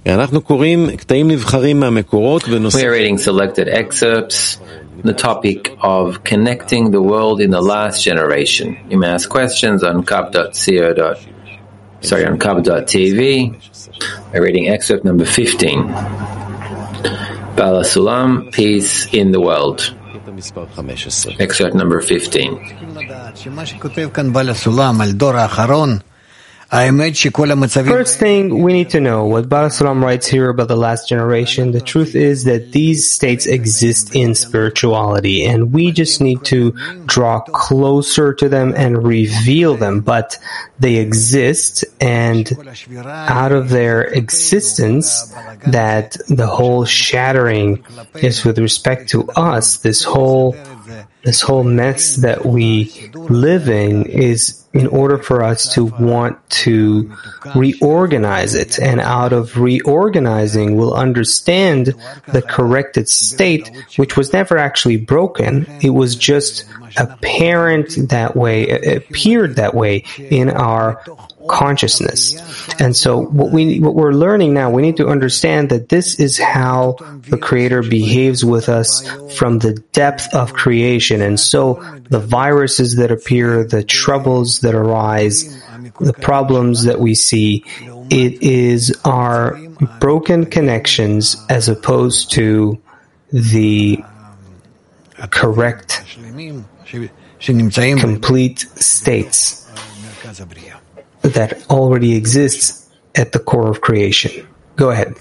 We are reading selected excerpts, the topic of connecting the world in the last generation. You may ask questions on kub.tv. We're reading excerpt number 15. Baal HaSulam, Peace in the World. Excerpt number 15. First thing, we need to know what Baal HaSulam writes here about the last generation. The truth is that these states exist in spirituality, and we just need to draw closer to them and reveal them. But they exist, and out of their existence, that the whole shattering is with respect to us. This whole mess that we live in is in order for us to want to reorganize it. And out of reorganizing, we'll understand the corrected state, which was never actually broken. It was just apparent that way, it appeared that way in our consciousness. And so what we're learning now, we need to understand that this is how the Creator behaves with us from the depth of creation. And so the viruses that appear, the troubles that arise, the problems that we see, it is our broken connections as opposed to the correct, complete states that already exists at the core of creation. Go ahead.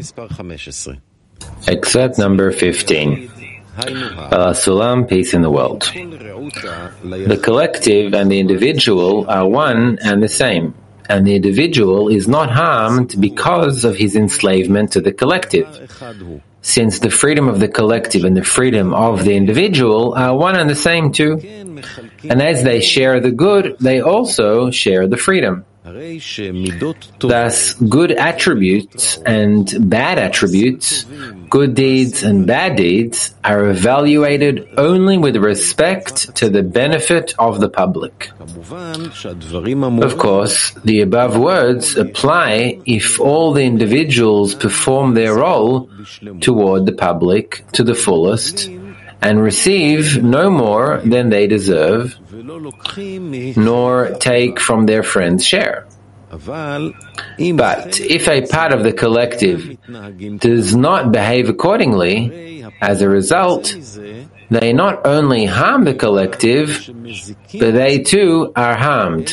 Excerpt number 15. Baal HaSulam, Peace in the World. The collective and the individual are one and the same, and the individual is not harmed because of his enslavement to the collective, since the freedom of the collective and the freedom of the individual are one and the same too. And as they share the good, they also share the freedom. Thus, good attributes and bad attributes, good deeds and bad deeds, are evaluated only with respect to the benefit of the public. Of course, the above words apply if all the individuals perform their role toward the public to the fullest and receive no more than they deserve, nor take from their friends' share. But if a part of the collective does not behave accordingly, as a result, they not only harm the collective, but they too are harmed.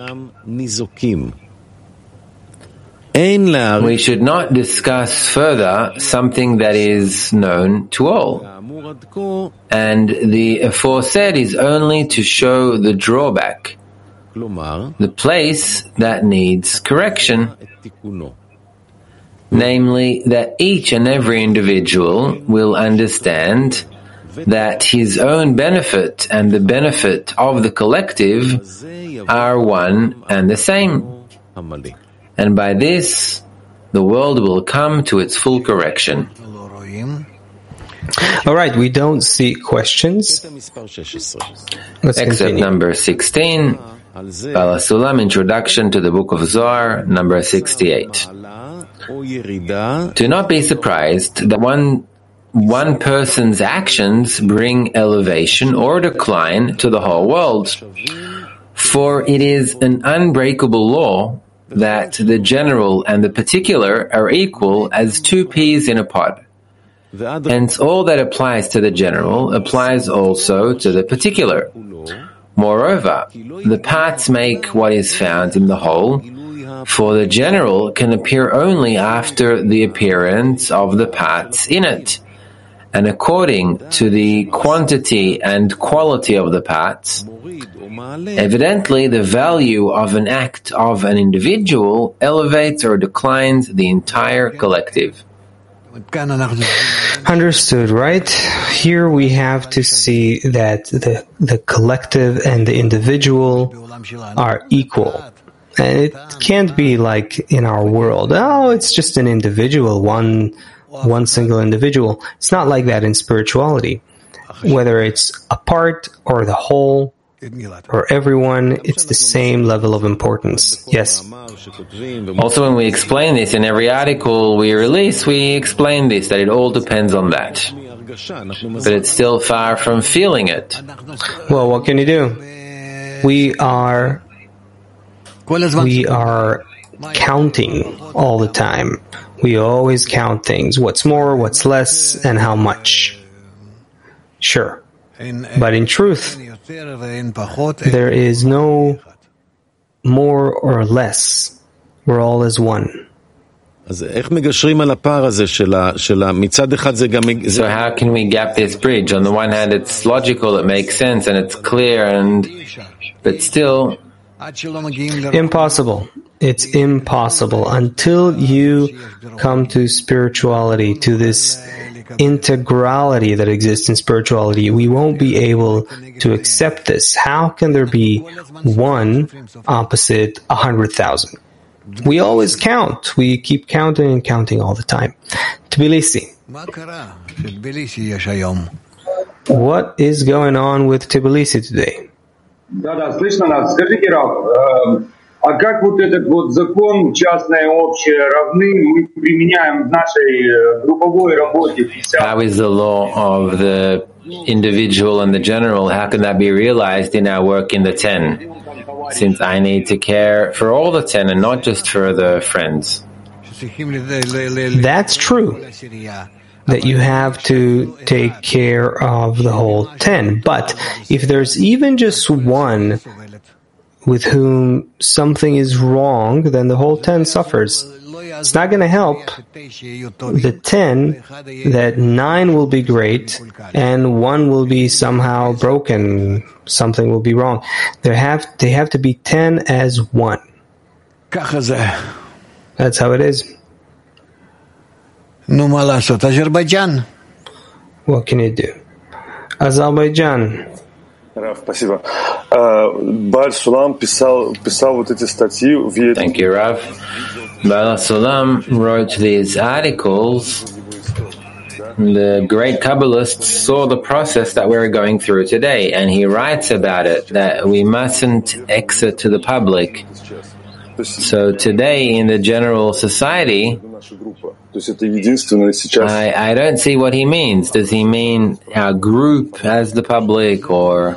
We should not discuss further something that is known to all, and the aforesaid is only to show the drawback, the place that needs correction, namely that each and every individual will understand that his own benefit and the benefit of the collective are one and the same. And by this, the world will come to its full correction. All right, we don't see questions. Let's Excerpt continue. number 16, Baal HaSulam, Introduction to the Book of Zohar, number 68. Do not be surprised that one person's actions bring elevation or decline to the whole world, for it is an unbreakable law that the general and the particular are equal as two peas in a pod. Hence, all that applies to the general applies also to the particular. Moreover, the parts make what is found in the whole, for the general can appear only after the appearance of the parts in it. And according to the quantity and quality of the parts, evidently the value of an act of an individual elevates or declines the entire collective. Understood, right? Here we have to see that the collective and the individual are equal. And it can't be like in our world, oh, it's just an individual, one single individual. It's not like that in spirituality. Whether it's a part or the whole, For everyone, it's the same level of importance. Yes. Also, when we explain this in every article we release, we explain this, that it all depends on that. But it's still far from feeling it. Well, what can you do? We are counting all the time. We always count things. What's more, what's less, and how much. Sure. But in truth, there is no more or less. We're all as one. So how can we gap this bridge? On the one hand, it's logical, it makes sense, and it's clear, but still... Impossible. It's impossible. Until you come to spirituality, to this integrality that exists in spirituality, we won't be able to accept this. How can there be one opposite 100,000? We always count. We keep counting and counting all the time. Tbilisi. What is going on with Tbilisi today? Да, слышно нас. Скажите, Рав, а как вот этот вот закон частное общее равны мы применяем в нашей групповой работе? How is the law of the individual and the general, how can that be realized in our work in the 10? Since I need to care for all the 10 and not just for the friends. That's true, that you have to take care of the whole 10. But if there's even just one with whom something is wrong, then the whole 10 suffers. It's not going to help the 10 that 9 will be great and 1 will be somehow broken. Something will be wrong. They have to be 10 as 1. That's how it is. Azerbaijan. What can you do? Azerbaijan. Спасибо. Бааль Сулам писал вот эти статьи в... Thank you, Rav. Baal Sulam wrote these articles. The great Kabbalists saw the process that we're going through today, and he writes about it, that we mustn't exit to the public. So today, in the general society, I don't see what he means. Does he mean our group as the public, or...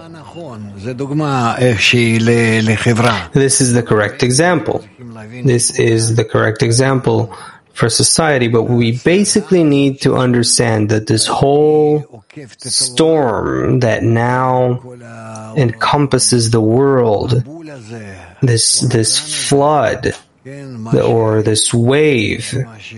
This is the correct example. This is the correct example for society, but we basically need to understand that this whole storm that now encompasses the world, this flood, or this wave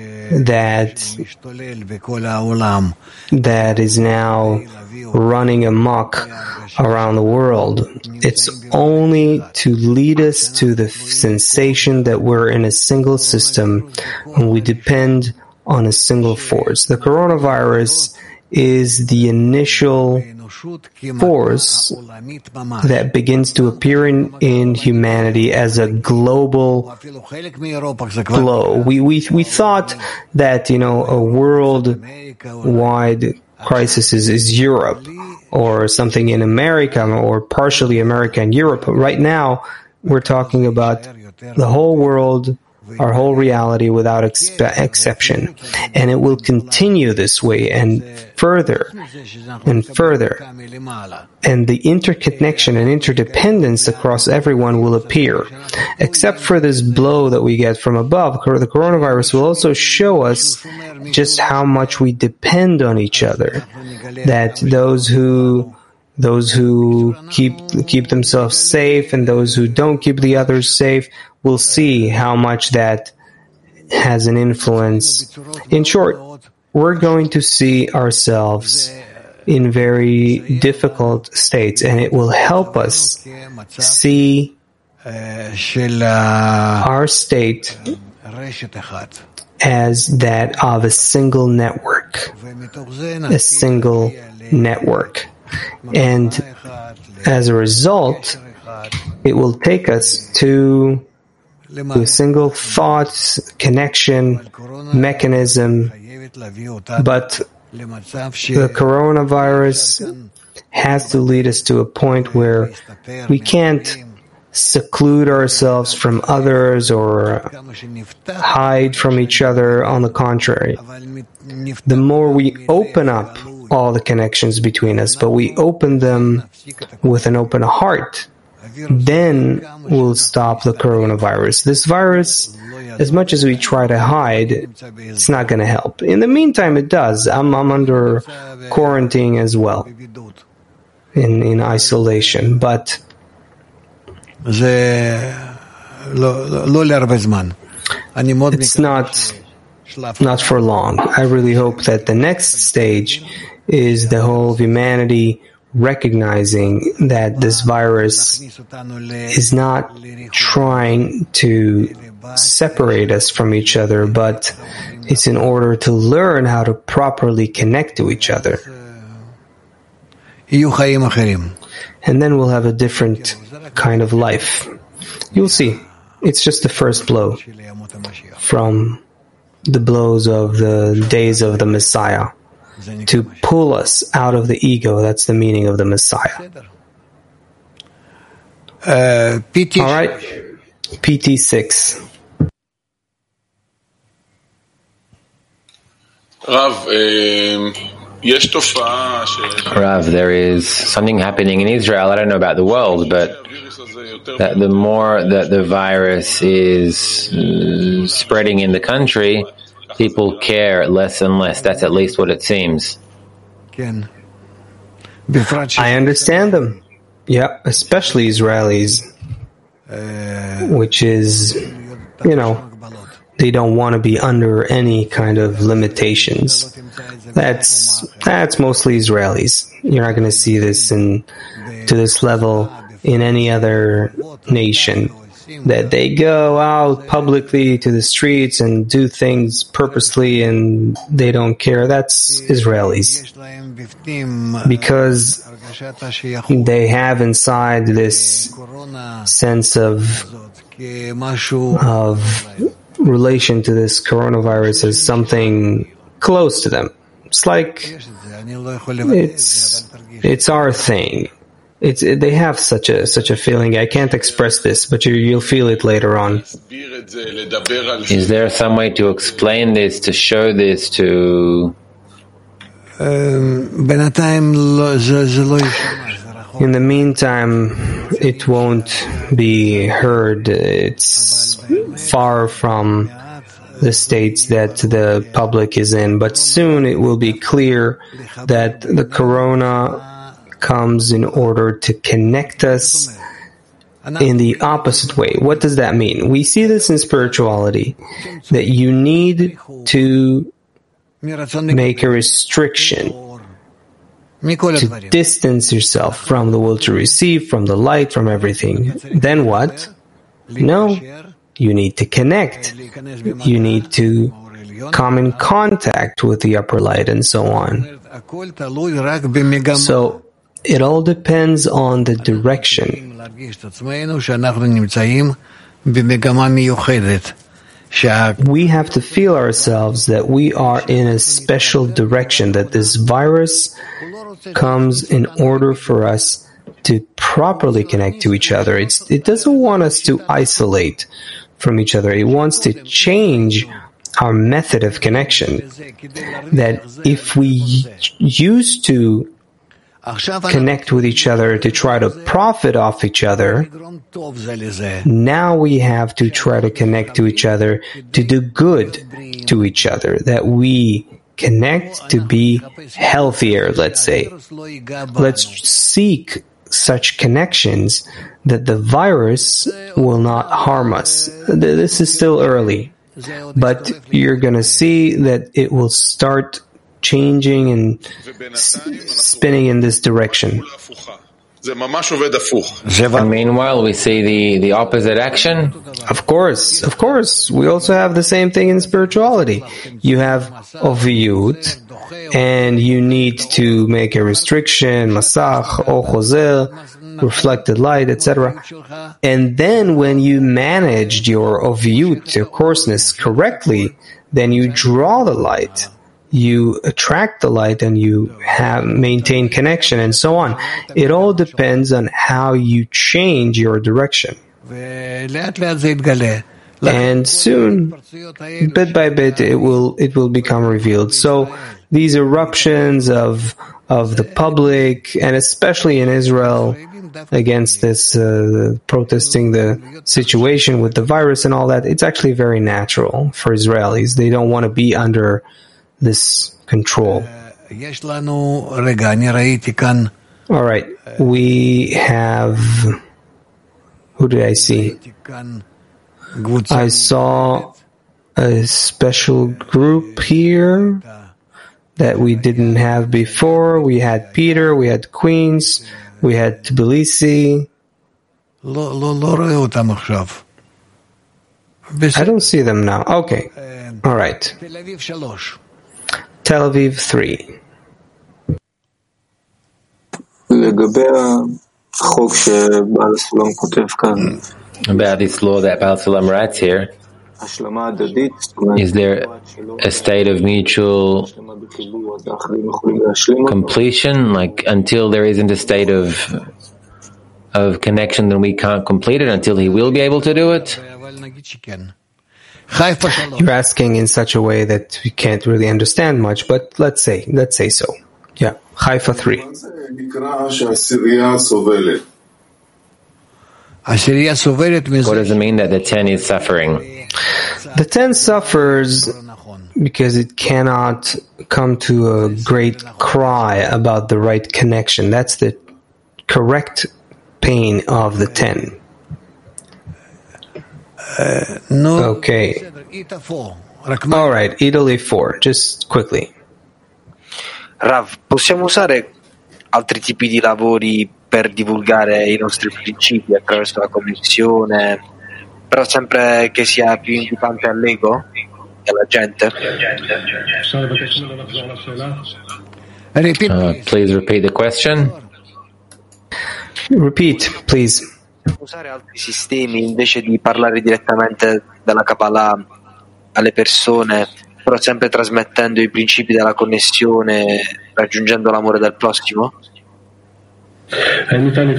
that is now running amok around the world, it's only to lead us to the sensation that we're in a single system and we depend on a single force. The coronavirus is the initial force that begins to appear in humanity as a global blow. We thought that, a worldwide crisis is Europe or something in America or partially America and Europe. But right now, we're talking about the whole world, our whole reality without exception. And it will continue this way and further and further. And the interconnection and interdependence across everyone will appear. Except for this blow that we get from above, the coronavirus will also show us just how much we depend on each other. That those who keep themselves safe and those who don't keep the others safe will see how much that has an influence. In short, we're going to see ourselves in very difficult states, and it will help us see our state as that of a single network. A single network. And as a result, it will take us to a single thought, connection, mechanism. But the coronavirus has to lead us to a point where we can't seclude ourselves from others or hide from each other. On the contrary, the more we open up all the connections between us, but we open them with an open heart, then we'll stop the coronavirus. This virus, as much as we try to hide, it's not going to help. In the meantime, it does. I'm under quarantine as well, in isolation, but it's not for long. I really hope that the next stage is the whole of humanity recognizing that this virus is not trying to separate us from each other, but it's in order to learn how to properly connect to each other. And then we'll have a different kind of life. You'll see. It's just the first blow from the blows of the days of the Messiah, to pull us out of the ego. That's the meaning of the Messiah. All right, PT6. Rav, there is something happening in Israel. I don't know about the world, but that the more that the virus is spreading in the country, people care less and less. That's at least what it seems. I understand them. Yeah, especially Israelis, which is, they don't want to be under any kind of limitations. That's mostly Israelis. You're not going to see this to this level in any other nation, that they go out publicly to the streets and do things purposely and they don't care. That's Israelis, because they have inside this sense of relation to this coronavirus as something close to them. It's like it's our thing. They have such a feeling. I can't express this, but you'll feel it later on. Is there some way to explain this, to show this, to? In the meantime, it won't be heard. It's far from the states that the public is in, but soon it will be clear that the corona comes in order to connect us in the opposite way. What does that mean? We see this in spirituality, that you need to make a restriction, to distance yourself from the will to receive, from the light, from everything. Then what? No, you need to connect. You need to come in contact with the upper light and so on. So it all depends on the direction. We have to feel ourselves that we are in a special direction, that this virus comes in order for us to properly connect to each other. It doesn't want us to isolate from each other. It wants to change our method of connection. That if we used to connect with each other to try to profit off each other, now we have to try to connect to each other to do good to each other, that we connect to be healthier, let's say. Let's seek such connections that the virus will not harm us. This is still early, but you're going to see that it will start changing and spinning in this direction. And meanwhile, we see the opposite action. Of course. We also have the same thing in spirituality. You have oviyut, and you need to make a restriction, masach, or chozer, reflected light, etc. And then when you managed your oviyut, your coarseness, correctly, then you draw the light. you attract the light and you maintain connection and so on. It all depends on how you change your direction. And soon, bit by bit, it will become revealed. So these eruptions of the public, and especially in Israel, against this protesting the situation with the virus and all that, it's actually very natural for Israelis. They don't want to be under this control. All right, we have, who did I see? I saw a special group here that we didn't have before. We had Peter, we had Queens, we had Tbilisi. I don't see them now. Okay. All right. Tel Aviv 3. About this law that Baal Sulam writes here, is there a state of mutual completion? Like, until there isn't a state of connection, then we can't complete it until he will be able to do it? You're asking in such a way that we can't really understand much, but let's say so. Yeah. Haifa 3. What does it mean that the 10 is suffering? The 10 suffers because it cannot come to a great cry about the right connection. That's the correct pain of the 10. Okay. All right, Italy 4, just quickly. Rav, possiamo usare altri tipi di lavori per divulgare i nostri principi attraverso la connessione, però sempre che sia più invitante all'ego e alla gente? Please repeat the question. Repeat, please. Usare altri sistemi invece di parlare direttamente dalla Kabbalah alle persone, però sempre trasmettendo i principi della connessione, raggiungendo l'amore del prossimo? Can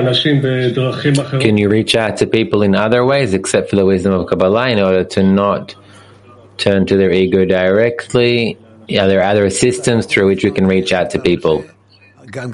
you reach out to people in other ways except for the wisdom of Kabbalah in order to not turn to their ego directly? Are there other systems through which you can reach out to people? You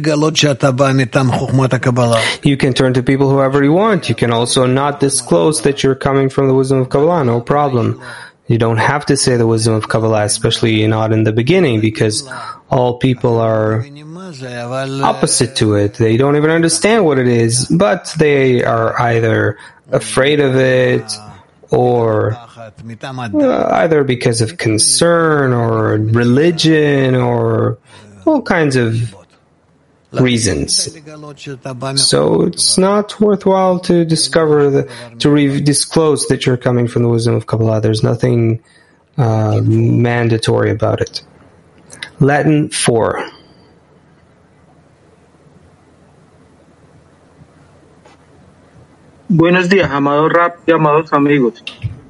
can turn to people whoever you want. You can also not disclose that you're coming from the wisdom of Kabbalah, no problem. You don't have to say the wisdom of Kabbalah, especially not in the beginning, because all people are opposite to it. They don't even understand what it is, but they are either afraid of it or either because of concern or religion or all kinds of reasons. So it's not worthwhile to disclose that you're coming from the wisdom of Kabbalah. There's nothing mandatory about it. Latin 4. Buenos días, amados Rav y amados amigos.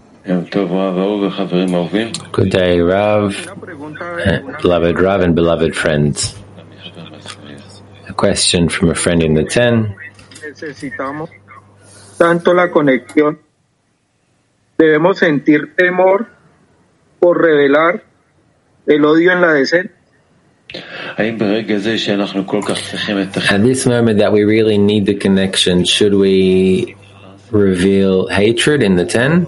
Good day, Rav, beloved Rav and beloved friends. A question from a friend in the 10. Necesitamos tanto la conexión. Debemos sentir temor por revelar el odio en la decencia. At this moment that we really need the connection, should we reveal hatred in the 10?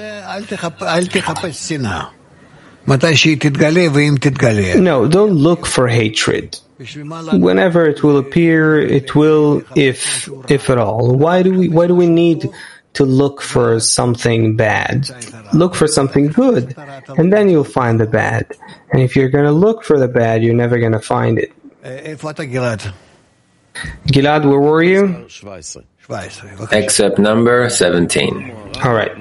No, don't look for hatred. Whenever it will appear, it will, if at all. Why do we need to look for something bad? Look for something good, and then you'll find the bad. And if you're going to look for the bad, you're never going to find it. Gilad, where were you? Excerpt number 17. All right.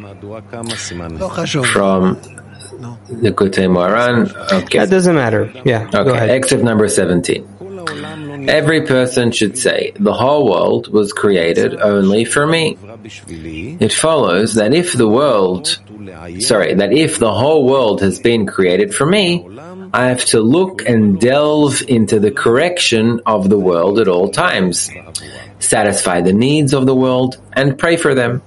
From the Likutei Moharan. Okay. That doesn't matter. Yeah, okay. Go ahead. Excerpt number 17. Every person should say, the whole world was created only for me. It follows that if the whole world has been created for me, I have to look and delve into the correction of the world at all times, satisfy the needs of the world, and pray for them.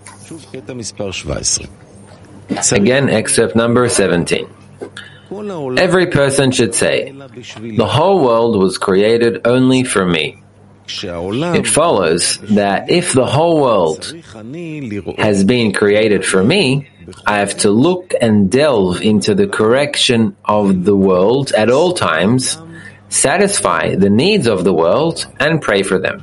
Again, excerpt number 17. Every person should say, the whole world was created only for me. It follows that if the whole world has been created for me, I have to look and delve into the correction of the world at all times, satisfy the needs of the world, and pray for them.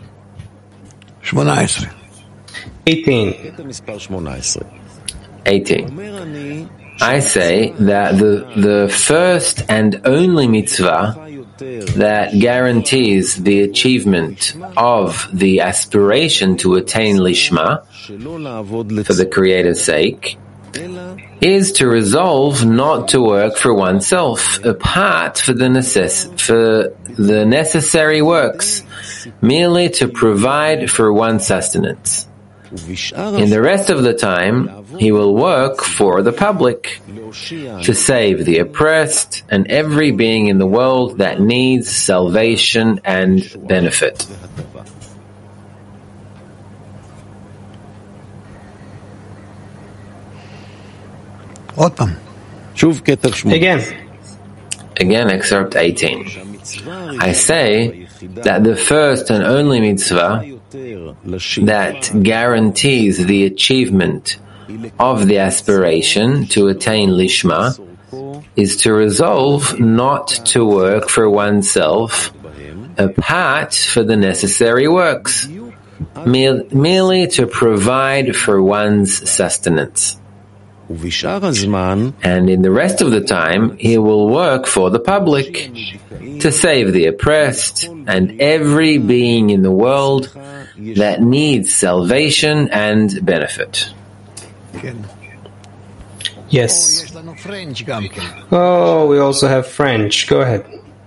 18. I say that the first and only mitzvah that guarantees the achievement of the aspiration to attain Lishma for the Creator's sake is to resolve not to work for oneself apart for the necessary works, merely to provide for one's sustenance. In the rest of the time, he will work for the public, to save the oppressed and every being in the world that needs salvation and benefit. Again, excerpt 18. I say that the first and only mitzvah that guarantees the achievement of the aspiration to attain Lishma is to resolve not to work for oneself apart for the necessary works, merely to provide for one's sustenance. And in the rest of the time, he will work for the public, to save the oppressed and every being in the world that needs salvation and benefit. Yes. Oh, we also have French. Go ahead.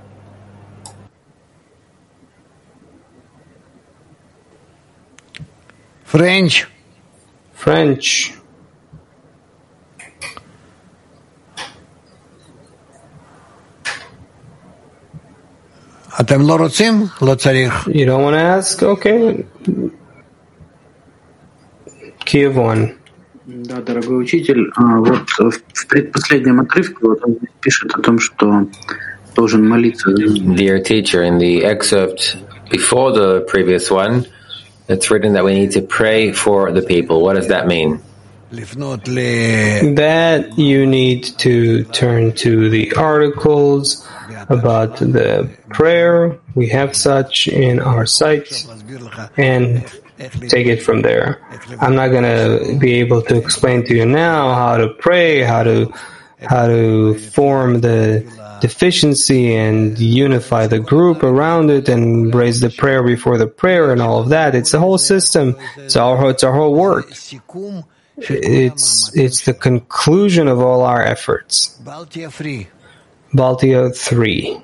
French. You don't want to ask? Okay. Kiev 1. Да, дорогой учитель, вот в предпоследнем отрывке вот он пишет о том, что должен молиться. Dear teacher, in the excerpt before the previous one, it's written that we need to pray for the people. What does that mean? That you need to turn to the articles about the prayer. We have such in our site, and take it from there. I'm not going to be able to explain to you now how to pray, how to form the deficiency and unify the group around it and raise the prayer before the prayer and all of that. It's a whole system. It's our whole work. It's the conclusion of all our efforts. Baltia 3.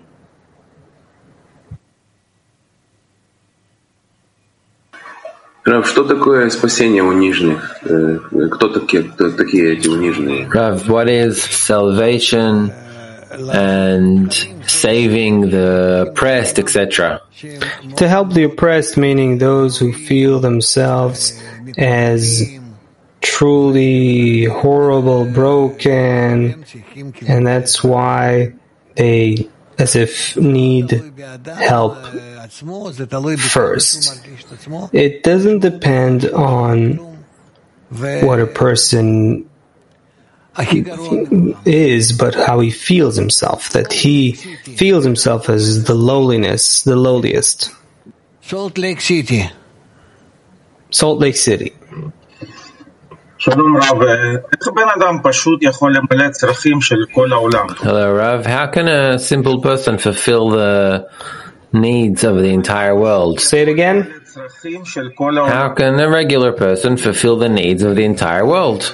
Рав, что такое спасение униженных? Кто такие эти униженные? Rav, what is salvation and saving the oppressed, etc.? To help the oppressed, meaning those who feel themselves as truly horrible, broken, and that's why they as if need help first. It doesn't depend on what a person is, but how he feels himself, that he feels himself as the lowliest. Salt Lake City. Hello Rav, how can a simple person fulfill the needs of the entire world? Say it again. How can a regular person fulfill the needs of the entire world?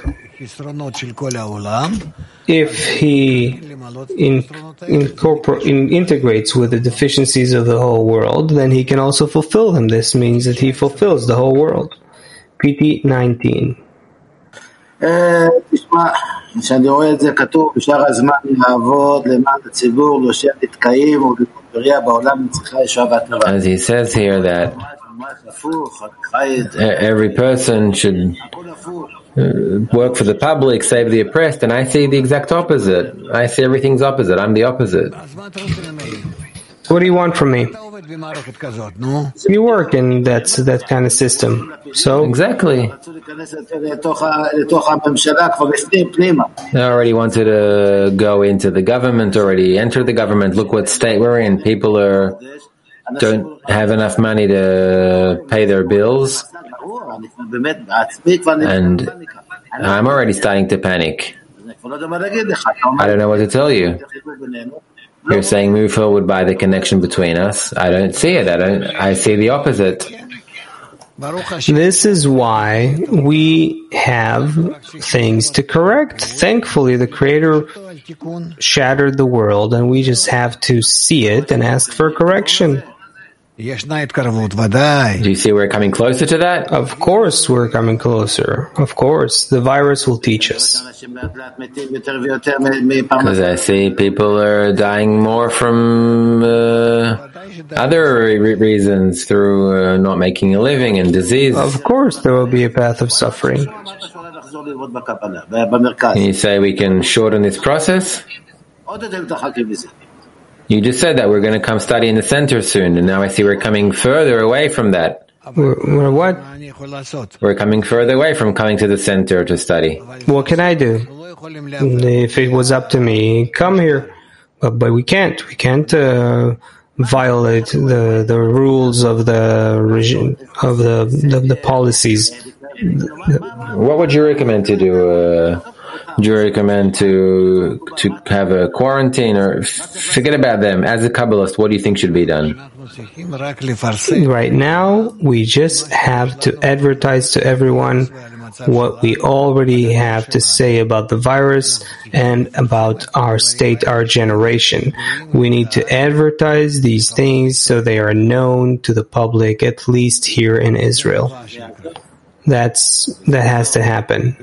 If he integrates with the deficiencies of the whole world, then he can also fulfill them. This means that he fulfills the whole world. PT 19. שאני רואה את זה כתוב, בשאר הזמן לעבוד למען הציבור, להושיע נתקעים ולבנות בריאה בעולם נצחה ישועה והטבה. As he says here that every person should work for the public, save the oppressed, and I see the exact opposite. I see everything's opposite. I'm the opposite. What do you want from me? You work in that kind of system. So exactly. They already wanted to go into the government, already entered the government. Look what state we're in. People don't have enough money to pay their bills. And I'm already starting to panic. I don't know what to tell you. You're saying move forward by the connection between us. I don't see it. I see the opposite. This is why we have things to correct. Thankfully, the Creator shattered the world, and we just have to see it and ask for correction. Do you see we're coming closer to that? Of course we're coming closer. Of course. The virus will teach us. Because I see people are dying more from other reasons, through not making a living and disease. Of course there will be a path of suffering. Can you say we can shorten this process? You just said that we're going to come study in the center soon, and now I see we're coming further away from that. We're what? We're coming further away from coming to the center to study. What can I do? If it was up to me, come here. But we can't. We can't violate the rules of the regime, of the policies. What would you recommend to do? Do you recommend to have a quarantine, or forget about them? As a Kabbalist, what do you think should be done? Right now, we just have to advertise to everyone what we already have to say about the virus and about our state, our generation. We need to advertise these things so they are known to the public, at least here in Israel. That has to happen.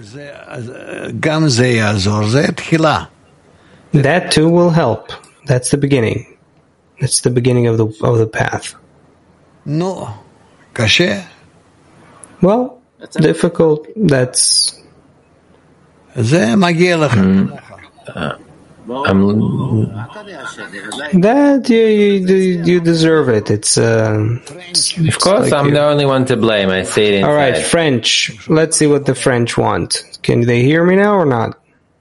That too will help. That's the beginning. That's the beginning of the path. No, kashe. Well, difficult. That's. That you deserve it. It's of course, like I'm the only one to blame. I see it inside. All right, French. Let's see what the French want. Can they hear me now or not?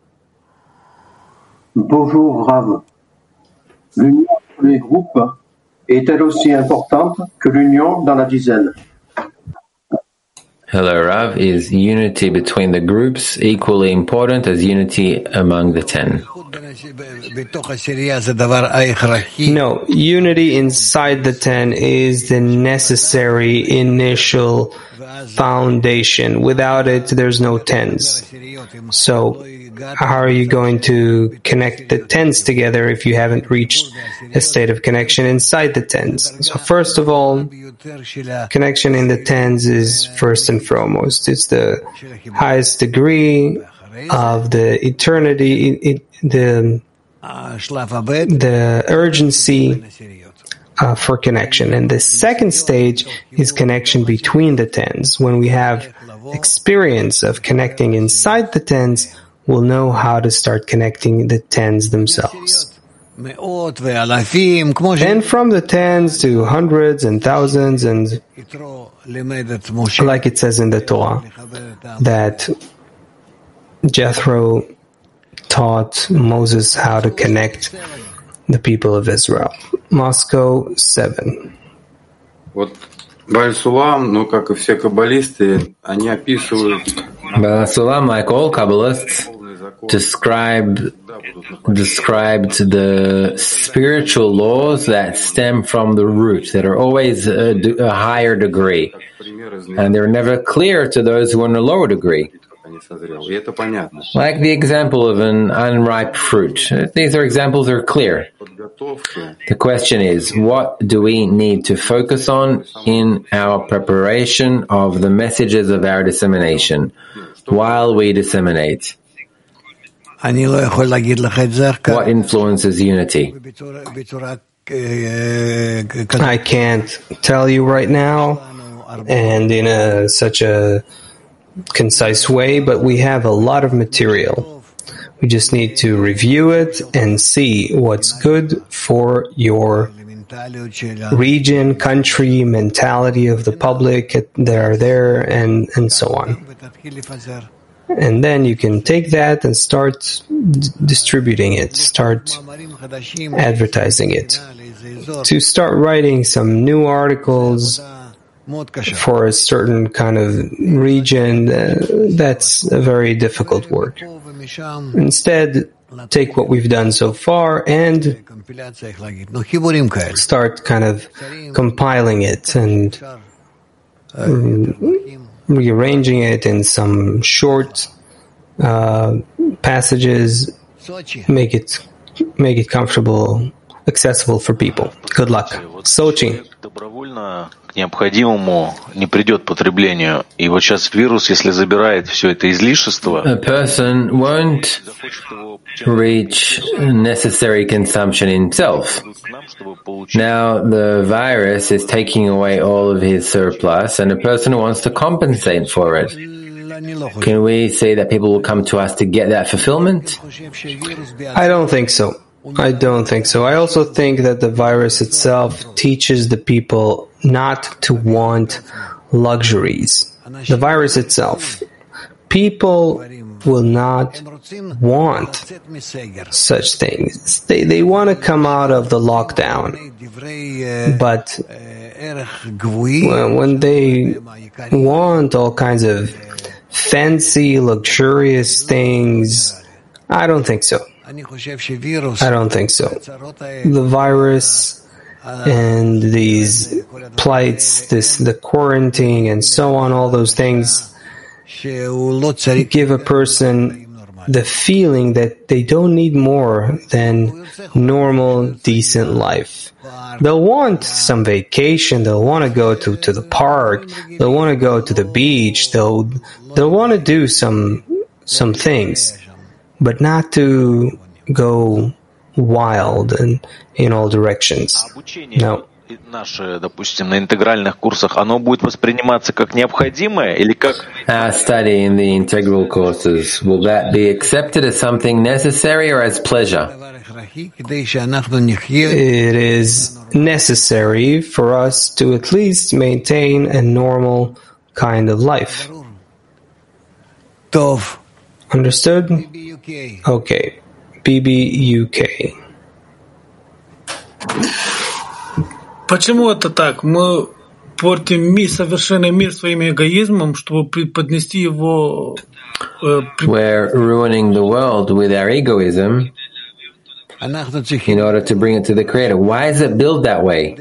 Bonjour, Rav. L'union entre les groupes est-elle aussi importante que l'union dans la dizaine? Hello, Rav. Is unity between the groups equally important as unity among the 10? No, unity inside the 10 is the necessary initial foundation. Without it, there's no 10s. So, how are you going to connect the 10s together if you haven't reached a state of connection inside the 10s? So, first of all, connection in the 10s is first and foremost. It's the highest degree of the eternity, the urgency for connection. And the second stage is connection between the 10s. When we have experience of connecting inside the 10s, we'll know how to start connecting the 10s themselves. And from the 10s to hundreds and thousands, and like it says in the Torah, that Jethro taught Moses how to connect the people of Israel. Moscow 7. Бааль Сулам, как и все каббалисты, они описывают... Baal Sulam, like all Kabbalists, described the spiritual laws that stem from the root, that are always a higher degree. And they're never clear to those who are in a lower degree. Like the example of an unripe fruit. These examples are clear. The question is, what do we need to focus on in our preparation of the messages of our dissemination while we disseminate? What influences unity? I can't tell you right now, and in such a concise way, but we have a lot of material. We just need to review it and see what's good for your region, country, mentality of the public that are there, and so on. And then you can take that and start distributing it, start advertising it. To start writing some new articles for a certain kind of region, that's a very difficult work. Instead, take what we've done so far and start kind of compiling it and rearranging it in some short passages, make it comfortable, accessible for people. Good luck. Sochi. К необходимому не придет потреблению. И вот сейчас вирус, если забирает все это излишество, a person won't reach necessary consumption himself. Now the virus is taking away all of his surplus, and a person wants to compensate for it. Can we say that people will come to us to get that fulfillment? I don't think so. I also think that the virus itself teaches the people not to want luxuries. The virus itself. People will not want such things. They want to come out of the lockdown. But when they want all kinds of fancy, luxurious things, I don't think so. The virus and these plights, the quarantine and so on, all those things give a person the feeling that they don't need more than normal, decent life. They'll want some vacation, they'll want to go to the park, they'll want to go to the beach, they'll want to do some things, but not to go wild and in all directions. No. Наше, допустим, на интегральных курсах, оно будет восприниматься как необходимое или как... Our study in the integral courses, will that be accepted as something necessary or as pleasure? It is necessary for us to at least maintain a normal kind of life. Understood? Okay. BBUK. Почему это так? Мы портим совершенный мир своим эгоизмом, чтобы преподнести его... We're ruining the world with our egoism in order to bring it to the Creator. Why is it built that way?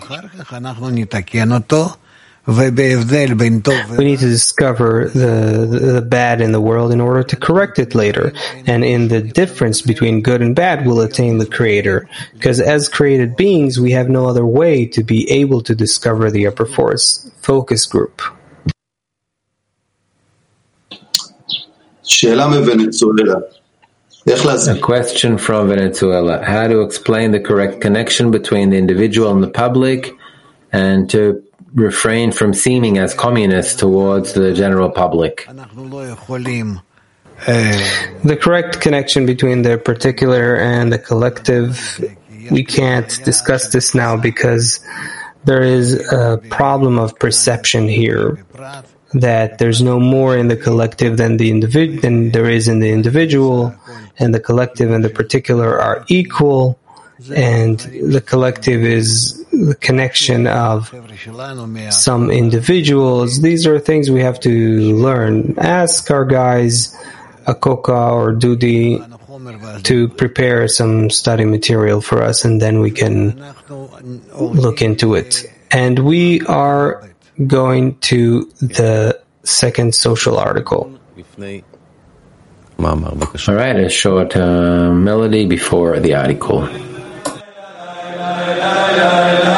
We need to discover the bad in the world in order to correct it later. And in the difference between good and bad, we'll attain the Creator. Because as created beings, we have no other way to be able to discover the upper force. Focus group. A question from Venezuela. How to explain the correct connection between the individual and the public, and to refrain from seeming as communists towards the general public? The correct connection between the particular and the collective, we can't discuss this now because there is a problem of perception here, that there's no more in the collective than than there is in the individual, and the collective and the particular are equal. And the collective is the connection of some individuals. These are things we have to learn. Ask our guys, Akoka or Dudi, to prepare some study material for us, and then we can look into it. And we are going to the second social article. All right, a short melody before the article.